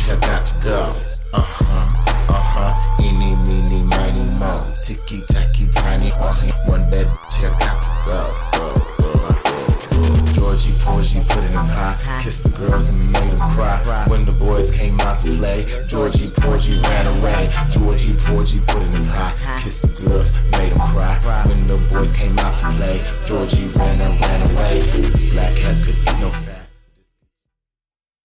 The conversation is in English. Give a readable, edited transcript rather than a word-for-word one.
bitch, I got to go. Eeny, meeny, miny, mo. Ticky, tacky, tiny. One bad bitch, I got to go. Georgie, Porgy, put it in high. Kissed the girls and made them cry. When the boys came out to play, Georgie, Porgy ran away. Georgie, Porgy, put it in high. Kissed the girls, made them cry. When the boys came out to play, Georgie ran away.